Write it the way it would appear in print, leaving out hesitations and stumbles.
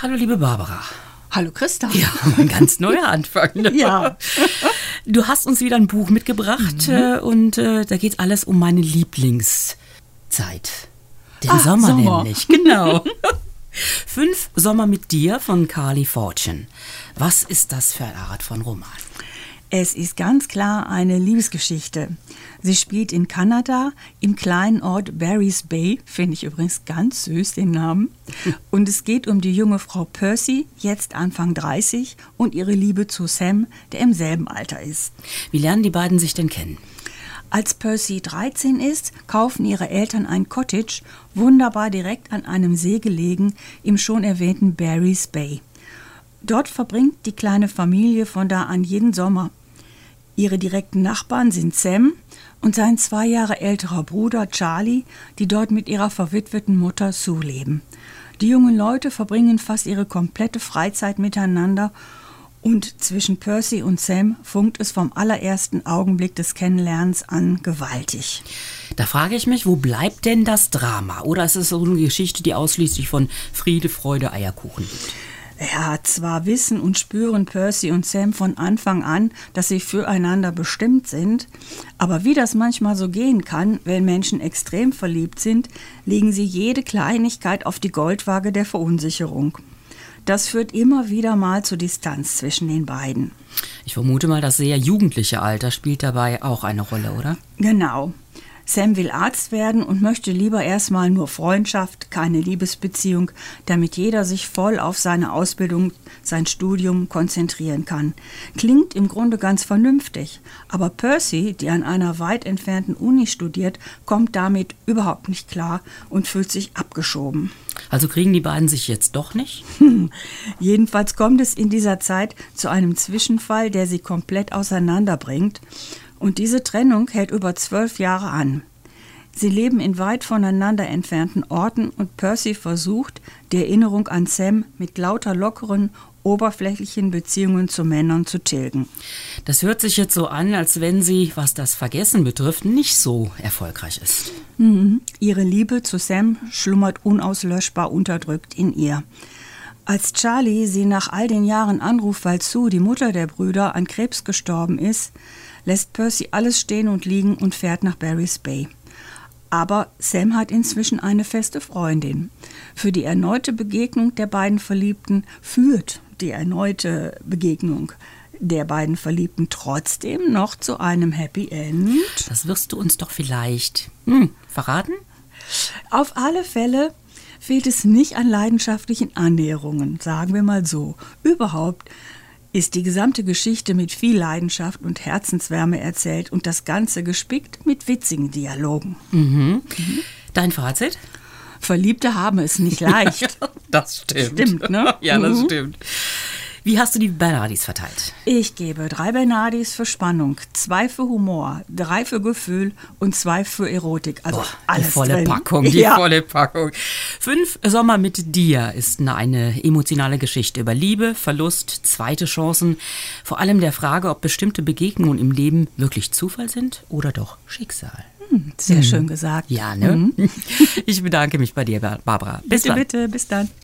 Hallo liebe Barbara. Hallo Christa. Ja, ein ganz neuer Anfang. Ne? Ja. Du hast uns wieder ein Buch mitgebracht und da geht alles um meine Lieblingszeit. Den Sommer nämlich, genau. 5 Sommer mit dir von Carly Fortune. Was ist das für eine Art von Roman? Es ist ganz klar eine Liebesgeschichte. Sie spielt in Kanada, im kleinen Ort Barry's Bay, finde ich übrigens ganz süß, den Namen. Und es geht um die junge Frau Percy, jetzt Anfang 30, und ihre Liebe zu Sam, der im selben Alter ist. Wie lernen die beiden sich denn kennen? Als Percy 13 ist, kaufen ihre Eltern ein Cottage, wunderbar direkt an einem See gelegen, im schon erwähnten Barry's Bay. Dort verbringt die kleine Familie von da an jeden Sommer. Ihre direkten Nachbarn sind Sam und sein 2 Jahre älterer Bruder Charlie, die dort mit ihrer verwitweten Mutter Sue leben. Die jungen Leute verbringen fast ihre komplette Freizeit miteinander und zwischen Percy und Sam funkt es vom allerersten Augenblick des Kennenlernens an gewaltig. Da frage ich mich, wo bleibt denn das Drama? Oder ist es so eine Geschichte, die ausschließlich von Friede, Freude, Eierkuchen lebt? Ja, zwar wissen und spüren Percy und Sam von Anfang an, dass sie füreinander bestimmt sind, aber wie das manchmal so gehen kann, wenn Menschen extrem verliebt sind, legen sie jede Kleinigkeit auf die Goldwaage der Verunsicherung. Das führt immer wieder mal zu Distanz zwischen den beiden. Ich vermute mal, das sehr jugendliche Alter spielt dabei auch eine Rolle, oder? Genau. Sam will Arzt werden und möchte lieber erstmal nur Freundschaft, keine Liebesbeziehung, damit jeder sich voll auf seine Ausbildung, sein Studium konzentrieren kann. Klingt im Grunde ganz vernünftig, aber Percy, die an einer weit entfernten Uni studiert, kommt damit überhaupt nicht klar und fühlt sich abgeschoben. Also kriegen die beiden sich jetzt doch nicht? Jedenfalls kommt es in dieser Zeit zu einem Zwischenfall, der sie komplett auseinanderbringt. Und diese Trennung hält über 12 Jahre an. Sie leben in weit voneinander entfernten Orten und Percy versucht, die Erinnerung an Sam mit lauter lockeren, oberflächlichen Beziehungen zu Männern zu tilgen. Das hört sich jetzt so an, als wenn sie, was das Vergessen betrifft, nicht so erfolgreich ist. Ihre Liebe zu Sam schlummert unauslöschbar unterdrückt in ihr. Als Charlie sie nach all den Jahren anruft, weil Sue, die Mutter der Brüder, an Krebs gestorben ist, lässt Percy alles stehen und liegen und fährt nach Barry's Bay. Aber Sam hat inzwischen eine feste Freundin. Für die erneute Begegnung der beiden Verliebten führt die erneute Begegnung der beiden Verliebten trotzdem noch zu einem Happy End. Das wirst du uns doch vielleicht verraten? Auf alle Fälle fehlt es nicht an leidenschaftlichen Annäherungen, sagen wir mal so. Überhaupt ist die gesamte Geschichte mit viel Leidenschaft und Herzenswärme erzählt und das Ganze gespickt mit witzigen Dialogen. Dein Fazit? Verliebte haben es nicht leicht. Das stimmt. Stimmt, ne? Ja, das stimmt. Wie hast du die Bernardis verteilt? Ich gebe 3 Bernardis für Spannung, 2 für Humor, 3 für Gefühl und 2 für Erotik. Also alles die volle drin. Packung, die volle Packung. 5 Sommer mit dir ist eine emotionale Geschichte über Liebe, Verlust, zweite Chancen. Vor allem der Frage, ob bestimmte Begegnungen im Leben wirklich Zufall sind oder doch Schicksal. Sehr schön gesagt. Ja, ne? Ich bedanke mich bei dir, Barbara. Bis dann. Bitte, bis dann.